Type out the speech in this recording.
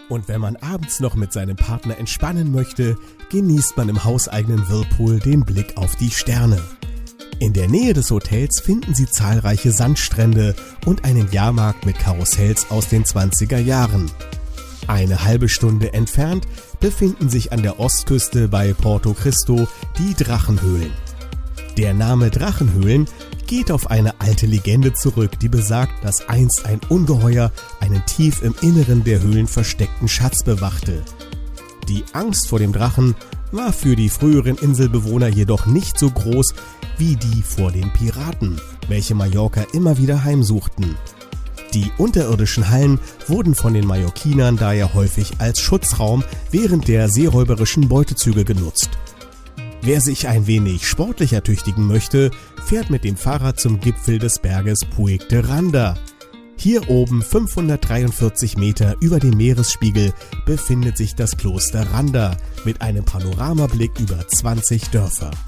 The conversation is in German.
Und wenn man abends noch mit seinem Partner entspannen möchte, genießt man im hauseigenen Whirlpool den Blick auf die Sterne. In der Nähe des Hotels finden Sie zahlreiche Sandstrände und einen Jahrmarkt mit Karussells aus den 20er Jahren. Eine halbe Stunde entfernt befinden sich an der Ostküste bei Porto Cristo die Drachenhöhlen. Der Name Drachenhöhlen geht auf eine alte Legende zurück, die besagt, dass einst ein Ungeheuer einen tief im Inneren der Höhlen versteckten Schatz bewachte. Die Angst vor dem Drachen war für die früheren Inselbewohner jedoch nicht so groß wie die vor den Piraten, welche Mallorca immer wieder heimsuchten. Die unterirdischen Hallen wurden von den Mallorquinern daher häufig als Schutzraum während der seeräuberischen Beutezüge genutzt. Wer sich ein wenig sportlicher tüchtigen möchte, fährt mit dem Fahrrad zum Gipfel des Berges Puig de Randa. Hier oben, 543 Meter über dem Meeresspiegel, befindet sich das Kloster Randa mit einem Panoramablick über 20 Dörfer.